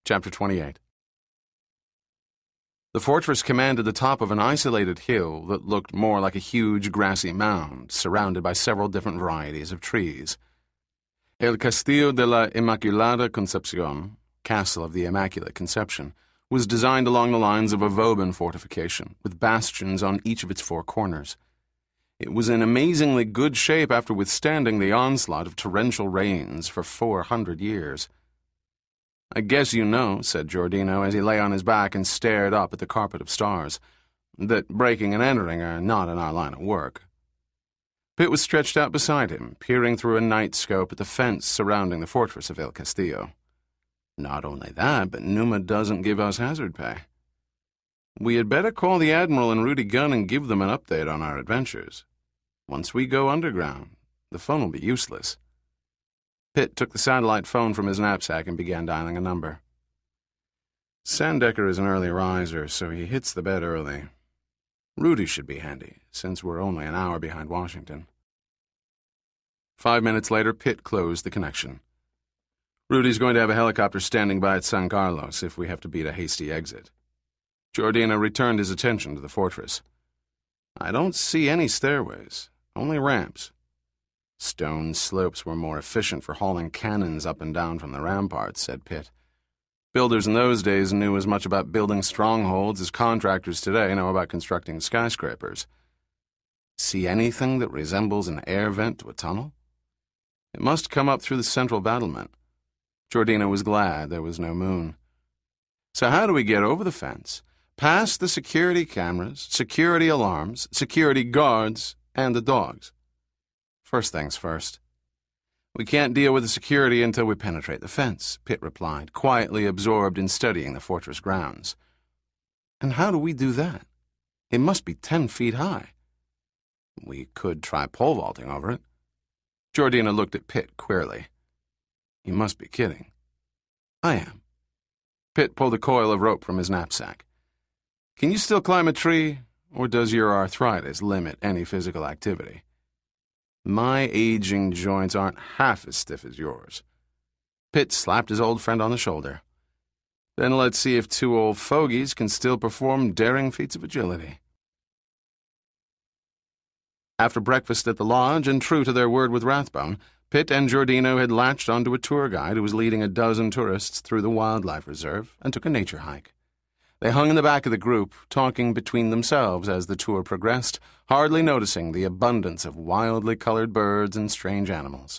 Chapter 28. The fortress commanded the top of an isolated hill that looked more like a huge grassy mound, surrounded by several different varieties of trees. El Castillo de la Inmaculada Concepción, Castle of the Immaculate Conception, was designed along the lines of a Vauban fortification, with bastions on each of its four corners. It was in amazingly good shape after withstanding the onslaught of torrential rains for 400 years. "I guess you know," said Giordino as he lay on his back and stared up at the carpet of stars, "that breaking and entering are not in our line of work." Pitt was stretched out beside him, peering through a night scope at the fence surrounding the fortress of El Castillo. "Not only that, but Numa doesn't give us hazard pay. We had better call the Admiral and Rudy Gunn and give them an update on our adventures. Once we go underground, the phone will be useless." Pitt took the satellite phone from his knapsack and began dialing a number. Sandecker is an early riser, so he hits the bed early. Rudy should be handy, since we're only an hour behind Washington. 5 minutes later, Pitt closed the connection. "Rudy's going to have a helicopter standing by at San Carlos if we have to beat a hasty exit." Giordino returned his attention to the fortress. "I don't see any stairways, only ramps." "Stone slopes were more efficient for hauling cannons up and down from the ramparts," said Pitt. "Builders in those days knew as much about building strongholds as contractors today know about constructing skyscrapers." "See anything that resembles an air vent to a tunnel?" "It must come up through the central battlement." Giordino was glad there was no moon. "So how do we get over the fence, past the security cameras, security alarms, security guards, and the dogs?" "First things first. We can't deal with the security until we penetrate the fence," Pitt replied, quietly absorbed in studying the fortress grounds. "And how do we do that? It must be 10 feet high." "We could try pole vaulting over it." Giordino looked at Pitt queerly. "You must be kidding." "I am." Pitt pulled a coil of rope from his knapsack. "Can you still climb a tree, or does your arthritis limit any physical activity?" "My aging joints aren't half as stiff as yours." Pitt slapped his old friend on the shoulder. "Then let's see if two old fogies can still perform daring feats of agility." After breakfast at the lodge, and true to their word with Rathbone, Pitt and Giordino had latched onto a tour guide who was leading a dozen tourists through the wildlife reserve and took a nature hike. They hung in the back of the group, talking between themselves as the tour progressed, hardly noticing the abundance of wildly colored birds and strange animals.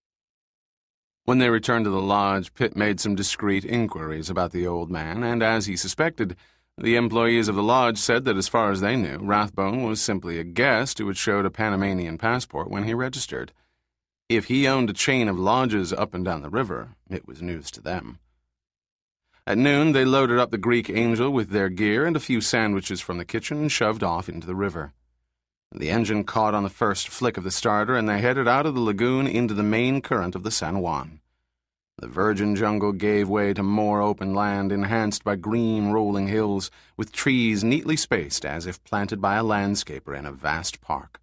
When they returned to the lodge, Pitt made some discreet inquiries about the old man, and as he suspected, the employees of the lodge said that as far as they knew, Rathbone was simply a guest who had showed a Panamanian passport when he registered. If he owned a chain of lodges up and down the river, it was news to them. At noon, they loaded up the Greek Angel with their gear and a few sandwiches from the kitchen and shoved off into the river. The engine caught on the first flick of the starter, and they headed out of the lagoon into the main current of the San Juan. The virgin jungle gave way to more open land, enhanced by green rolling hills, with trees neatly spaced as if planted by a landscaper in a vast park.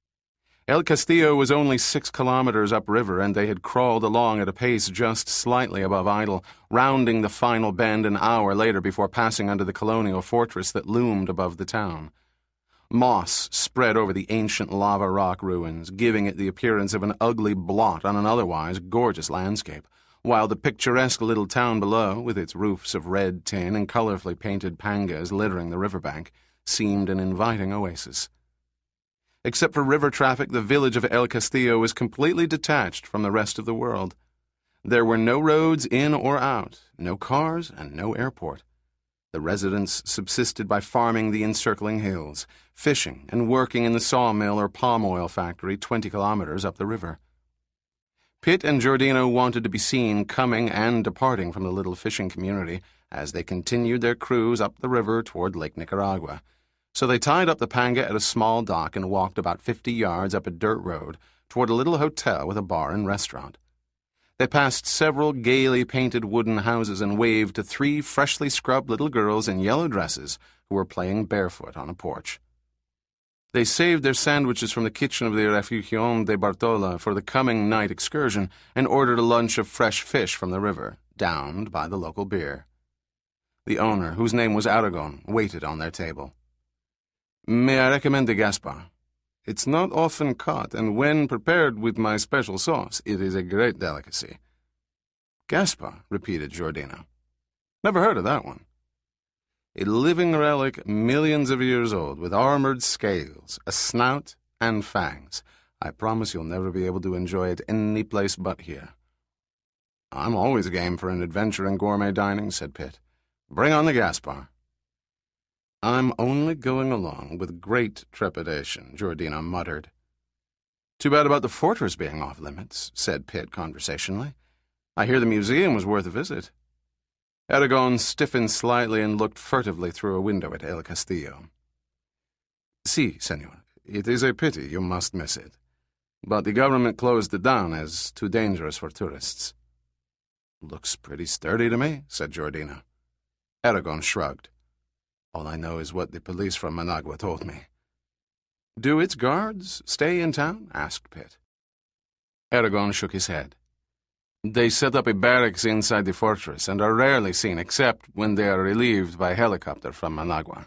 El Castillo was only 6 kilometers upriver, and they had crawled along at a pace just slightly above idle, rounding the final bend an hour later before passing under the colonial fortress that loomed above the town. Moss spread over the ancient lava rock ruins, giving it the appearance of an ugly blot on an otherwise gorgeous landscape, while the picturesque little town below, with its roofs of red tin and colorfully painted pangas littering the riverbank, seemed an inviting oasis. Except for river traffic, the village of El Castillo was completely detached from the rest of the world. There were no roads in or out, no cars, and no airport. The residents subsisted by farming the encircling hills, fishing, and working in the sawmill or palm oil factory 20 kilometers up the river. Pitt and Giordino wanted to be seen coming and departing from the little fishing community as they continued their cruise up the river toward Lake Nicaragua. So they tied up the panga at a small dock and walked about 50 yards up a dirt road toward a little hotel with a bar and restaurant. They passed several gaily painted wooden houses and waved to 3 freshly scrubbed little girls in yellow dresses who were playing barefoot on a porch. They saved their sandwiches from the kitchen of the Refugion de Bartola for the coming night excursion and ordered a lunch of fresh fish from the river, downed by the local beer. The owner, whose name was Aragon, waited on their table. "May I recommend the Gaspar? It's not often caught, and when prepared with my special sauce, it is a great delicacy." "Gaspar," repeated Giordino. "Never heard of that one." "A living relic millions of years old, with armored scales, a snout, and fangs. I promise you'll never be able to enjoy it any place but here." "I'm always game for an adventure in gourmet dining," said Pitt. "Bring on the Gaspar." "I'm only going along with great trepidation," Giordino muttered. "Too bad about the fortress being off limits," said Pitt conversationally. "I hear the museum was worth a visit." Aragon stiffened slightly and looked furtively through a window at El Castillo. "Si, senor. It is a pity you must miss it. But the government closed it down as too dangerous for tourists." "Looks pretty sturdy to me," said Giordino. Aragon shrugged. "All I know is what the police from Managua told me." "Do its guards stay in town?" asked Pitt. Aragon shook his head. "They set up a barracks inside the fortress and are rarely seen except when they are relieved by helicopter from Managua."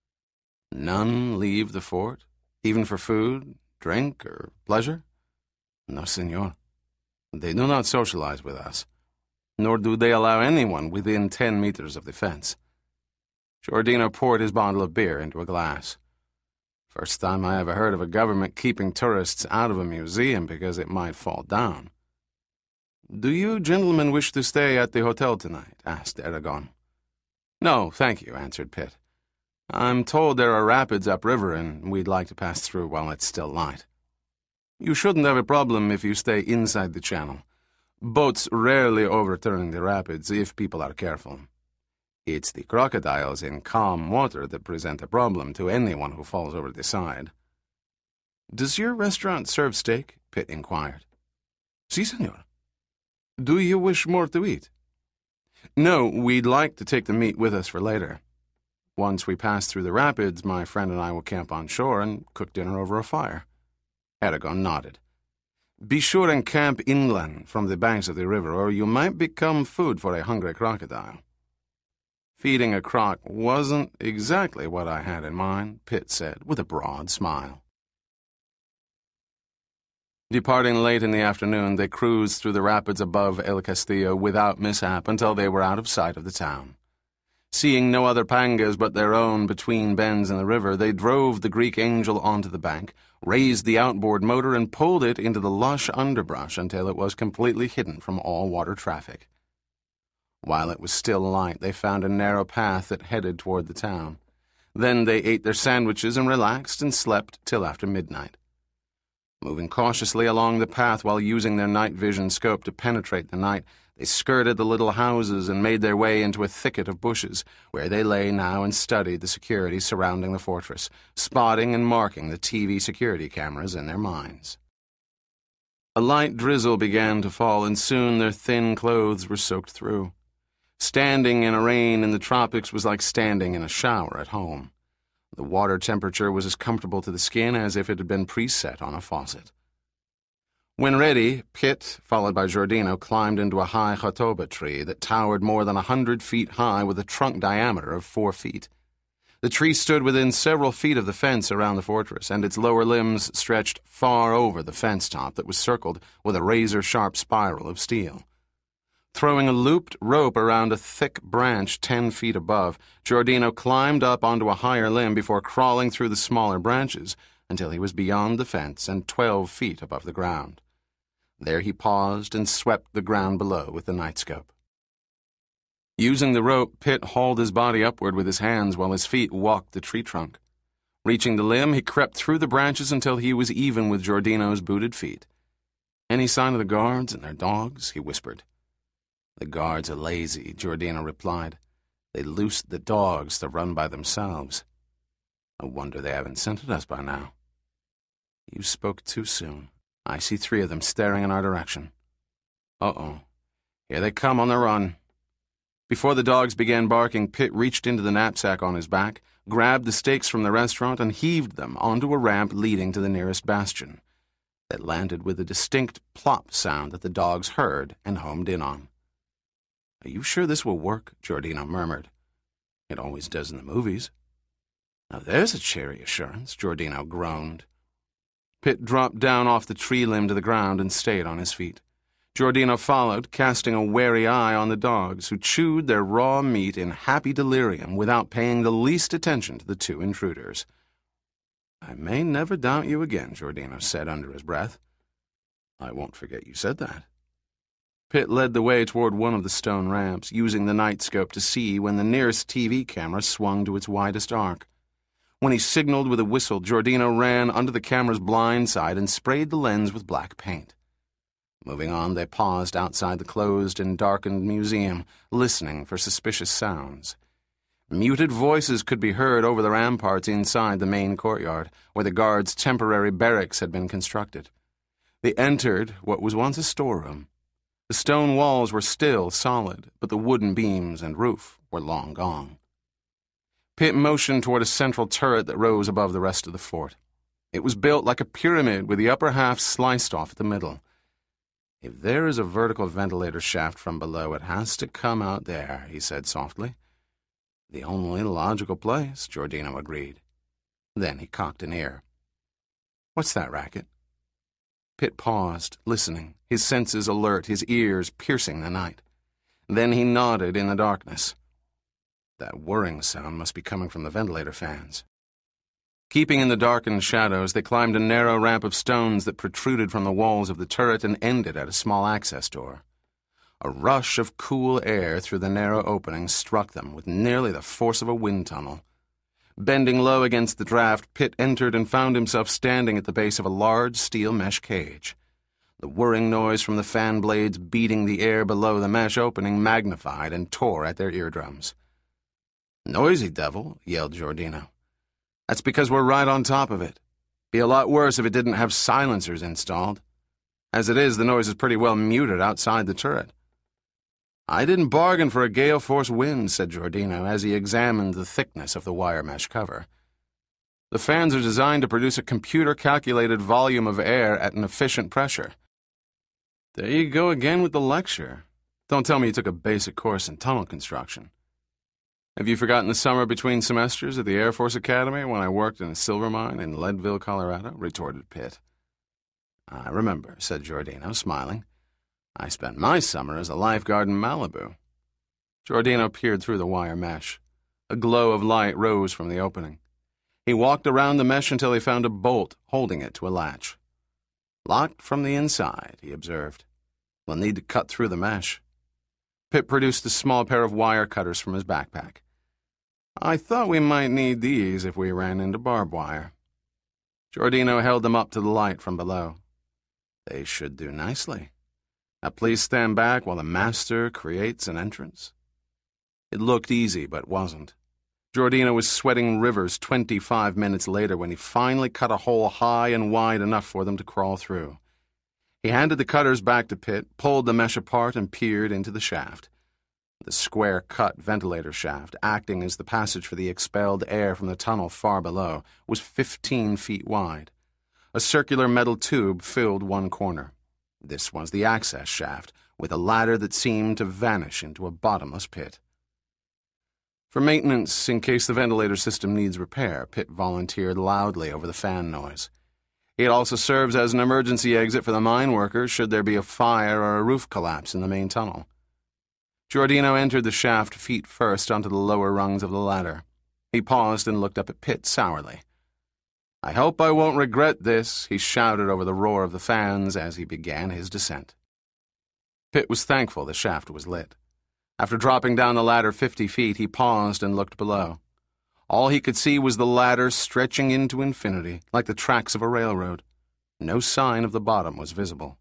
"None leave the fort, even for food, drink, or pleasure?" "No, senor. They do not socialize with us, nor do they allow anyone within 10 meters of the fence." Giordino poured his bottle of beer into a glass. "First time I ever heard of a government keeping tourists out of a museum because it might fall down." "Do you gentlemen wish to stay at the hotel tonight?" asked Aragon. "No, thank you," answered Pitt. "I'm told there are rapids upriver, and we'd like to pass through while it's still light." "You shouldn't have a problem if you stay inside the channel. Boats rarely overturn the rapids if people are careful. It's the crocodiles in calm water that present a problem to anyone who falls over the side." "Does your restaurant serve steak?" Pitt inquired. "Si, senor." "Do you wish more to eat?" "No, we'd like to take the meat with us for later. Once we pass through the rapids, my friend and I will camp on shore and cook dinner over a fire." Aragon nodded. "Be sure and camp inland from the banks of the river, or you might become food for a hungry crocodile." "Feeding a croc wasn't exactly what I had in mind," Pitt said, with a broad smile. Departing late in the afternoon, they cruised through the rapids above El Castillo without mishap until they were out of sight of the town. Seeing no other pangas but their own between bends in the river, they drove the Greek Angel onto the bank, raised the outboard motor, and pulled it into the lush underbrush until it was completely hidden from all water traffic. While it was still light, they found a narrow path that headed toward the town. Then they ate their sandwiches and relaxed and slept till after midnight. Moving cautiously along the path while using their night vision scope to penetrate the night, they skirted the little houses and made their way into a thicket of bushes, where they lay now and studied the security surrounding the fortress, spotting and marking the TV security cameras in their minds. A light drizzle began to fall, and soon their thin clothes were soaked through. Standing in a rain in the tropics was like standing in a shower at home. The water temperature was as comfortable to the skin as if it had been preset on a faucet. When ready, Pitt, followed by Giordino, climbed into a high jatoba tree that towered more than 100 feet high with a trunk diameter of 4 feet. The tree stood within several feet of the fence around the fortress, and its lower limbs stretched far over the fence top that was circled with a razor-sharp spiral of steel. Throwing a looped rope around a thick branch 10 feet above, Giordino climbed up onto a higher limb before crawling through the smaller branches until he was beyond the fence and 12 feet above the ground. There he paused and swept the ground below with the nightscope. Using the rope, Pitt hauled his body upward with his hands while his feet walked the tree trunk. Reaching the limb, he crept through the branches until he was even with Giordino's booted feet. "Any sign of the guards and their dogs?" he whispered. "The guards are lazy," Giordino replied. "They loosed the dogs to run by themselves. I wonder they haven't scented us by now." "You spoke too soon. I see 3 of them staring in our direction." "Uh-oh. Here they come on the run." Before the dogs began barking, Pitt reached into the knapsack on his back, grabbed the steaks from the restaurant, and heaved them onto a ramp leading to the nearest bastion. That landed with a distinct plop sound that the dogs heard and homed in on. "Are you sure this will work?" Giordino murmured. "It always does in the movies." "Now there's a cheery assurance," Giordino groaned. Pitt dropped down off the tree limb to the ground and stayed on his feet. Giordino followed, casting a wary eye on the dogs, who chewed their raw meat in happy delirium without paying the least attention to the two intruders. "I may never doubt you again," Giordino said under his breath. "I won't forget you said that." Pitt led the way toward one of the stone ramps, using the night scope to see when the nearest TV camera swung to its widest arc. When he signaled with a whistle, Giordino ran under the camera's blind side and sprayed the lens with black paint. Moving on, they paused outside the closed and darkened museum, listening for suspicious sounds. Muted voices could be heard over the ramparts inside the main courtyard, where the guards' temporary barracks had been constructed. They entered what was once a storeroom. The stone walls were still solid, but the wooden beams and roof were long gone. Pitt motioned toward a central turret that rose above the rest of the fort. It was built like a pyramid with the upper half sliced off at the middle. "If there is a vertical ventilator shaft from below, it has to come out there," he said softly. "The only logical place," Giordino agreed. Then he cocked an ear. "What's that racket?" Pitt paused, listening, his senses alert, his ears piercing the night. Then he nodded in the darkness. "That whirring sound must be coming from the ventilator fans." Keeping in the darkened shadows, they climbed a narrow ramp of stones that protruded from the walls of the turret and ended at a small access door. A rush of cool air through the narrow opening struck them with nearly the force of a wind tunnel. Bending low against the draft, Pitt entered and found himself standing at the base of a large steel mesh cage. The whirring noise from the fan blades beating the air below the mesh opening magnified and tore at their eardrums. "Noisy devil," yelled Giordino. "That's because we're right on top of it. Be a lot worse if it didn't have silencers installed. As it is, the noise is pretty well muted outside the turret." "I didn't bargain for a gale-force wind," said Giordino as he examined the thickness of the wire mesh cover. "The fans are designed to produce a computer-calculated volume of air at an efficient pressure." "There you go again with the lecture. Don't tell me you took a basic course in tunnel construction." "Have you forgotten the summer between semesters at the Air Force Academy when I worked in a silver mine in Leadville, Colorado?" retorted Pitt. "I remember," said Giordino, smiling. "I spent my summer as a lifeguard in Malibu." Giordino peered through the wire mesh. A glow of light rose from the opening. He walked around the mesh until he found a bolt holding it to a latch. "Locked from the inside," he observed. "We'll need to cut through the mesh." Pitt produced a small pair of wire cutters from his backpack. "I thought we might need these if we ran into barbed wire." Giordino held them up to the light from below. "They should do nicely. Now please stand back while the master creates an entrance." It looked easy, but wasn't. Giordino was sweating rivers 25 minutes later when he finally cut a hole high and wide enough for them to crawl through. He handed the cutters back to Pitt, pulled the mesh apart, and peered into the shaft. The square-cut ventilator shaft, acting as the passage for the expelled air from the tunnel far below, was 15 feet wide. A circular metal tube filled one corner. This was the access shaft, with a ladder that seemed to vanish into a bottomless pit. "For maintenance, in case the ventilator system needs repair," Pitt volunteered loudly over the fan noise. "It also serves as an emergency exit for the mine workers should there be a fire or a roof collapse in the main tunnel." Giordino entered the shaft feet first onto the lower rungs of the ladder. He paused and looked up at Pitt sourly. "I hope I won't regret this," he shouted over the roar of the fans as he began his descent. Pitt was thankful the shaft was lit. After dropping down the ladder 50 feet, he paused and looked below. All he could see was the ladder stretching into infinity, like the tracks of a railroad. No sign of the bottom was visible.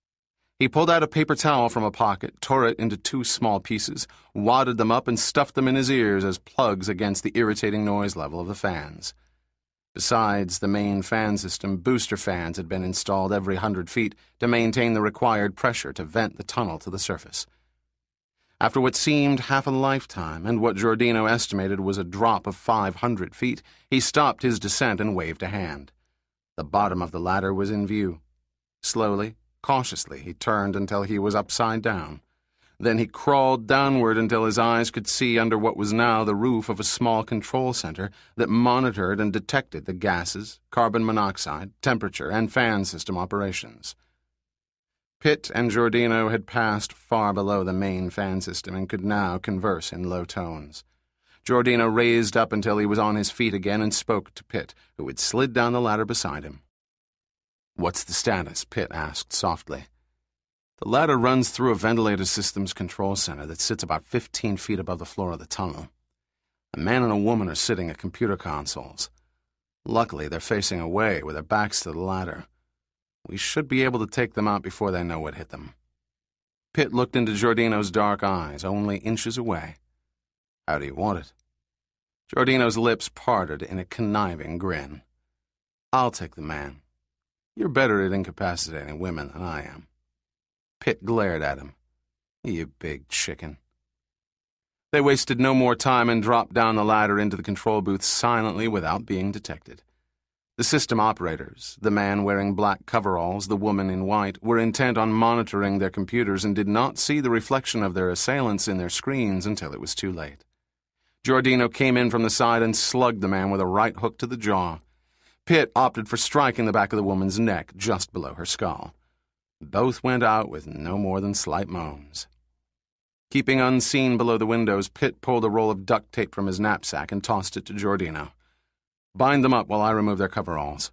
He pulled out a paper towel from a pocket, tore it into 2 small pieces, wadded them up, and stuffed them in his ears as plugs against the irritating noise level of the fans. Besides the main fan system, booster fans had been installed every 100 feet to maintain the required pressure to vent the tunnel to the surface. After what seemed half a lifetime, and what Giordino estimated was a drop of 500 feet, he stopped his descent and waved a hand. The bottom of the ladder was in view. Slowly, cautiously, he turned until he was upside down. Then he crawled downward until his eyes could see under what was now the roof of a small control center that monitored and detected the gases, carbon monoxide, temperature, and fan system operations. Pitt and Giordino had passed far below the main fan system and could now converse in low tones. Giordino raised up until he was on his feet again and spoke to Pitt, who had slid down the ladder beside him. "What's the status?" Pitt asked softly. "The ladder runs through a ventilator systems control center that sits about 15 feet above the floor of the tunnel. A man and a woman are sitting at computer consoles. Luckily, they're facing away with their backs to the ladder. We should be able to take them out before they know what hit them." Pitt looked into Giordino's dark eyes, only inches away. "How do you want it?" Giordino's lips parted in a conniving grin. "I'll take the man. You're better at incapacitating women than I am." Pitt glared at him. "You big chicken." They wasted no more time and dropped down the ladder into the control booth silently without being detected. The system operators, the man wearing black coveralls, the woman in white, were intent on monitoring their computers and did not see the reflection of their assailants in their screens until it was too late. Giordino came in from the side and slugged the man with a right hook to the jaw. Pitt opted for striking the back of the woman's neck just below her skull. Both went out with no more than slight moans. Keeping unseen below the windows, Pitt pulled a roll of duct tape from his knapsack and tossed it to Giordino. "Bind them up while I remove their coveralls."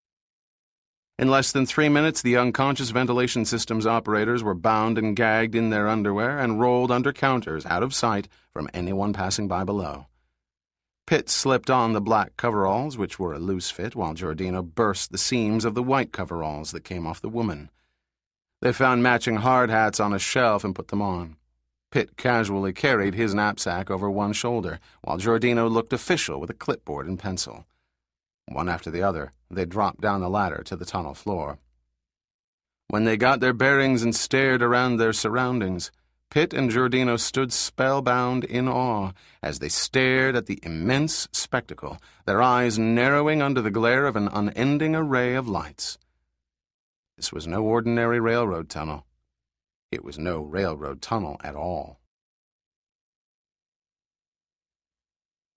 In less than 3 minutes, the unconscious ventilation systems operators were bound and gagged in their underwear and rolled under counters out of sight from anyone passing by below. Pitt slipped on the black coveralls, which were a loose fit, while Giordino burst the seams of the white coveralls that came off the woman. They found matching hard hats on a shelf and put them on. Pitt casually carried his knapsack over one shoulder, while Giordino looked official with a clipboard and pencil. One after the other, they dropped down the ladder to the tunnel floor. When they got their bearings and stared around their surroundings, Pitt and Giordino stood spellbound in awe as they stared at the immense spectacle, their eyes narrowing under the glare of an unending array of lights. This was no ordinary railroad tunnel. It was no railroad tunnel at all.